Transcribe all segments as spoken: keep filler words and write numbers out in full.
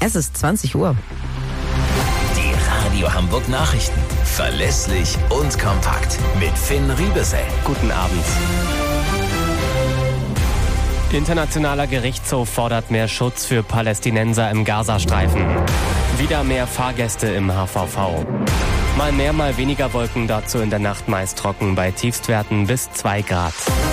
Es ist zwanzig Uhr. Die Radio Hamburg Nachrichten. Verlässlich und kompakt. Mit Finn Riebesell. Guten Abend. Internationaler Gerichtshof fordert mehr Schutz für Palästinenser im Gazastreifen. Wieder mehr Fahrgäste im H V V. Mal mehr, mal weniger Wolken, dazu in der Nacht meist trocken bei Tiefstwerten bis zwei Grad.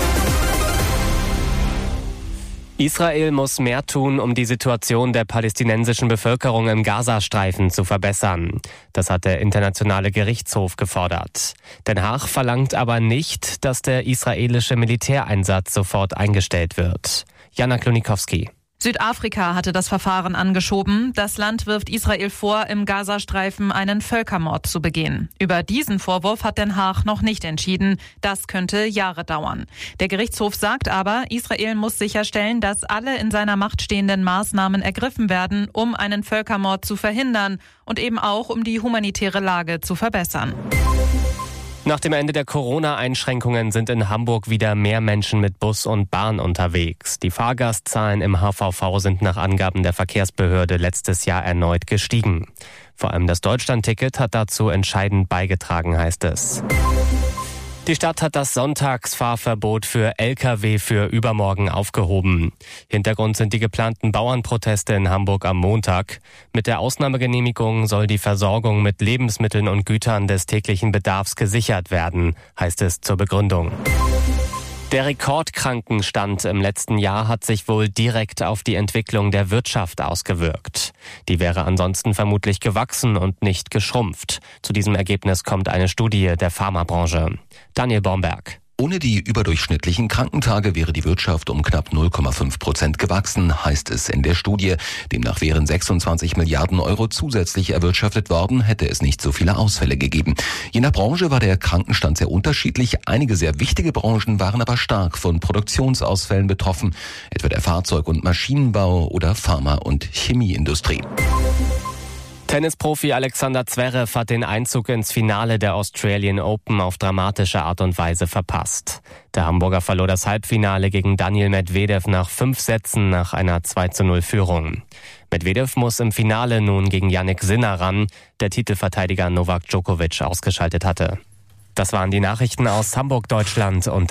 Israel muss mehr tun, um die Situation der palästinensischen Bevölkerung im Gazastreifen zu verbessern. Das hat der Internationale Gerichtshof gefordert. Den Haag verlangt aber nicht, dass der israelische Militäreinsatz sofort eingestellt wird. Jana Klonikowski. Südafrika hatte das Verfahren angeschoben. Das Land wirft Israel vor, im Gazastreifen einen Völkermord zu begehen. Über diesen Vorwurf hat Den Haag noch nicht entschieden. Das könnte Jahre dauern. Der Gerichtshof sagt aber, Israel muss sicherstellen, dass alle in seiner Macht stehenden Maßnahmen ergriffen werden, um einen Völkermord zu verhindern und eben auch, um die humanitäre Lage zu verbessern. Nach dem Ende der Corona-Einschränkungen sind in Hamburg wieder mehr Menschen mit Bus und Bahn unterwegs. Die Fahrgastzahlen im H V V sind nach Angaben der Verkehrsbehörde letztes Jahr erneut gestiegen. Vor allem das Deutschlandticket hat dazu entscheidend beigetragen, heißt es. Die Stadt hat das Sonntagsfahrverbot für L K W für übermorgen aufgehoben. Hintergrund sind die geplanten Bauernproteste in Hamburg am Montag. Mit der Ausnahmegenehmigung soll die Versorgung mit Lebensmitteln und Gütern des täglichen Bedarfs gesichert werden, heißt es zur Begründung. Der Rekordkrankenstand im letzten Jahr hat sich wohl direkt auf die Entwicklung der Wirtschaft ausgewirkt. Die wäre ansonsten vermutlich gewachsen und nicht geschrumpft. Zu diesem Ergebnis kommt eine Studie der Pharmabranche. Daniel Baumberg. Ohne die überdurchschnittlichen Krankentage wäre die Wirtschaft um knapp null Komma fünf Prozent gewachsen, heißt es in der Studie. Demnach wären sechsundzwanzig Milliarden Euro zusätzlich erwirtschaftet worden, hätte es nicht so viele Ausfälle gegeben. Je nach Branche war der Krankenstand sehr unterschiedlich. Einige sehr wichtige Branchen waren aber stark von Produktionsausfällen betroffen, etwa der Fahrzeug- und Maschinenbau oder Pharma- und Chemieindustrie. Tennisprofi Alexander Zverev hat den Einzug ins Finale der Australian Open auf dramatische Art und Weise verpasst. Der Hamburger verlor das Halbfinale gegen Daniil Medvedev nach fünf Sätzen nach einer zwei zu null Führung. Medvedev muss im Finale nun gegen Jannik Sinner ran, der Titelverteidiger Novak Djokovic ausgeschaltet hatte. Das waren die Nachrichten aus Hamburg, Deutschland und